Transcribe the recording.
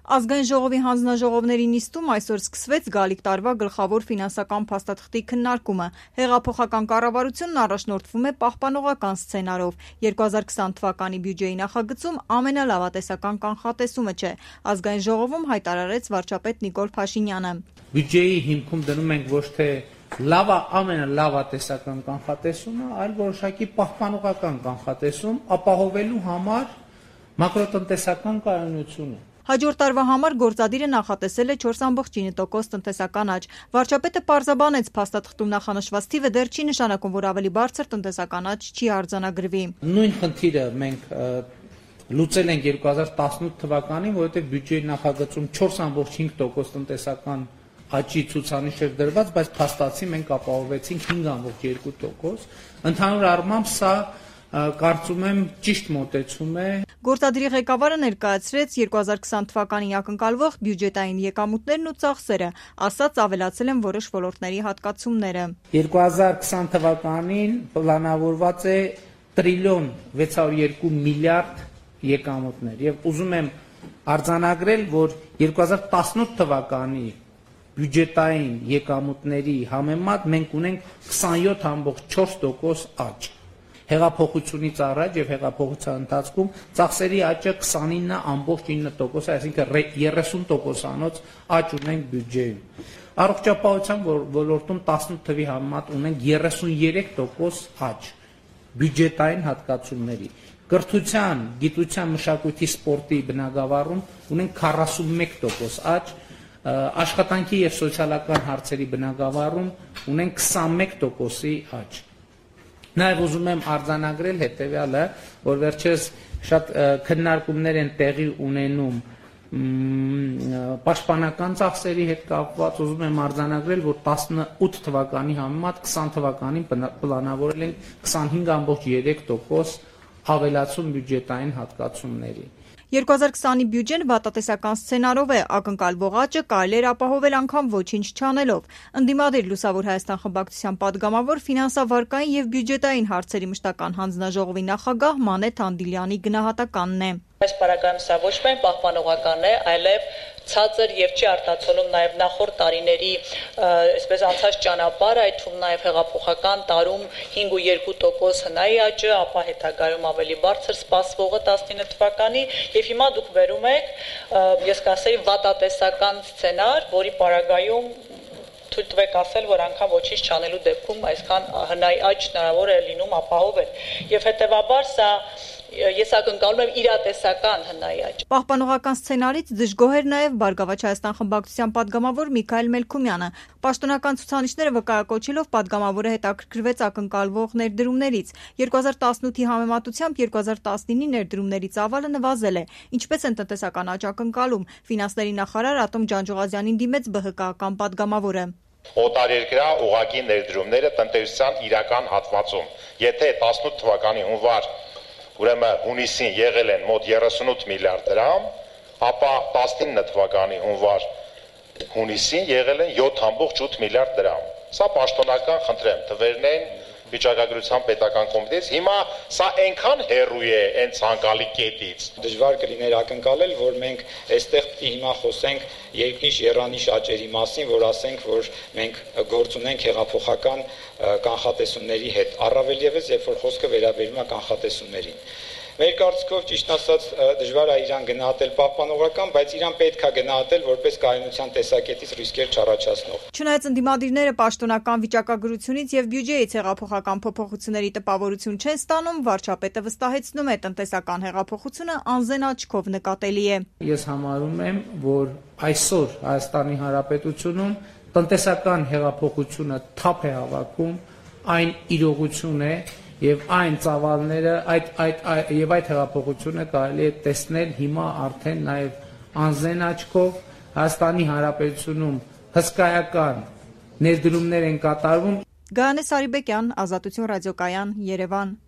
Ազգային ժողովի հանձնաժողովների նիստում այսօր սկսվեց գալիք տարվա գլխավոր ֆինանսական փաստաթղթի քննարկումը։ Հեղափոխական կառավարությունն առաջնորդվում է պահպանողական սցենարով։ 2020 թվականի բյուջեի նախագծում ամենալավատեսական կանխատեսումը չէ, Ազգային ժողովում հայտարարեց վարչապետ Նիկոլ Փաշինյանը։ Բյուջեի հիմքում դնում ենք ոչ թե ամենալավատեսական կանխատեսումը, այլ որոշակի պահպանողական կանխատեսում ապահովելու համար մակրոտնտեսական կայունությունը։ Հաջորդ տարվա համար գործադիրը նախատեսել է 4.9% տնտեսական աճ։ Վարչապետը պարզաբանեց, փաստաթղթում նախանշված թիվը դեռ չի նշանակում, որ ավելի բարձր տնտեսական աճ չի արձանագրվի։ Նույն խնդիրը մենք լուծել ենք 2018 թվականին, որովհետև բյուջեի նախագծում 4.5% տնտեսական աճի ցուցանիշ էր դրված, բայց փաստացի մենք ապահովեցինք 5.2%։ Ընդհանուր առմամբ սա կարծում եմ ճիշտ մոտեցում է։ Գործադիրի ղեկավարը ներկայացրեց 2020 թվականին ակնկալվող բյուջետային եկամուտներն ու ծախսերը, ասաց ավելացել են որոշ ոլորտների հատկացումները։ 2020 թվականին պլանավորված է տրիլիոն 602 միլիարդ եկամուտներ եւ ուզում եմ արձանագրել, որ 2018 թվականի բյուջետային եկամուտների համեմատ մենք ունենք 27.4% աճ։ Հեղափոխությունից առաջ եւ հեղափոխության ընթացքում ծախսերի աճը 29.9%, այսինքն 30%-անոց աճ ունենք բյուջեում։ Առողջապահության ոլորտում 18 թվի համեմատ ունենք 33% աճ բյուջետային հատկացումների։ Կրթության, գիտության, մշակույթի, սպորտի բնագավառում ունենք 41% աճ, աշխատանքի եւ սոցիալական հարցերի բնագավառում ունենք 21%-ի աճ։ Նաև ուզում եմ արձանագրել հետևյալը, որ վերջերս շատ քննարկումներ են տեղի ունենում պաշտպանական ծախսերի հետ կապված, ուզում եմ արձանագրել, որ 18 թվականի համեմատ 20 թվականին պլանավորել ենք 25.3% ավելացում բյուջետային հատկացումների։ 2020-ի բյուջեն վատատեսական սցենարով է, ակնկալվող աճը կարելի էր ապահովել անգամ ոչինչ չանելով։ Ընդդիմադիր Լուսավոր Հայաստան խմբակցության падգամավոր ֆինանսավարկային եւ բյուջետային հարցերի մշտական հանձնաժողովի նախագահ Մանեթ Անդիլյանի գնահատականն է։ Այս պարագայում սա ոչ միայն պահպանողական է, այլև ցածր եւ չի արտացոլում նաեւ նախորդ տարիների այսպես անցած ճանապարհը, այդ թվում նաեւ հեղափոխական տարում 5.2% հնայի աճը, ապա հետագայում ավելի բարձր սպասվողը 19 թվականի եւ հիմա դուք վերում եք, ես կասեի վատատեսական սցենար, որի պարագայում թույլ տվեք ասել, որ անգամ ոչինչ չանելու դեպքում այսքան հնայի աճ հնարավոր է լինում ապահովել։ Եվ հետեւաբար սա ես ակնկալում եմ իրատեսական հնայի աճ։ Պահպանողական սցենարից դժգոհ էր նաև Բարգավաճ Հայաստան խմբակցության падգամավոր Միքայել Մելքումյանը։ Պաշտոնական ցուցանիշները վկայակոչելով падգամավորը հետաքրքրվեց ակնկալվող ներդրումներից։ 2018-ի համեմատությամբ 2019-ի ներդրումների ծավալը նվազել է։ Ինչպես են տնտեսական աճ ակնկալում, ֆինանսների նախարար Ատոմ Ջանջուղազյանին դիմեց ԲՀԿ-ական падգամավորը։ Օտարերկրյա ուղղակի ներդրումները տնտեսության իրական հատվածում, եթե 18 թվականի հունվար ուրեմն հունիսին եղել են մոտ 38 միլիարդ դրամ, ապա 19 թվականի հունվար հունիսին եղել են 7.8 միլիարդ դրամ։ Սա պաշտոնական խնդրեմ, թվերն են վիճակագրության պետական կոմիտեից, հիմա սա այնքան հեռու է այն ցանկալի կետից։ Դժվար կլիներ ակնկալել, որ մենք այստեղ հիմա խոսենք երկնիշ երանիշ աճերի մասին, որ ասենք, որ մենք գործ ունենք հեղափոխական կանխատեսումների հետ, առավել ևս, երբ որ խոսքը վերաբերում է կանխատեսումներին։ Մեր կարծիքով ճիշտ ասած դժվար է իրան գնահատել պահպանողական, բայց իրան պետք է գնահատել որպես կայունության տեսակետից ռիսկեր չառաջացնող։ Չնայած ընդդիմադիրները պաշտոնական վիճակագրությունից եւ բյուջեից հեղափոխական փոփոխությունների տպավորություն չեն ստանում, վարչապետը վստահեցնում է տնտեսական հեղափոխությունը անզեն աչքով նկատելի է։ Ես համարում եմ, որ այսօր Հայաստանի Հանրապետությունում տնտեսական հեղափոխությունը թափ է հավաքում, այն իրողություն է եւ այն ծավալները եւ այդ հեղափոխությունը կարելի է տեսնել հիմա արդեն նաեւ անզեն աչքով Հայաստանի Հանրապետությունում հսկայական ներդրումներ են կատարվում։ Գայանե Սարիբեկյան, Ազատություն ռադիոկայան, Երևան։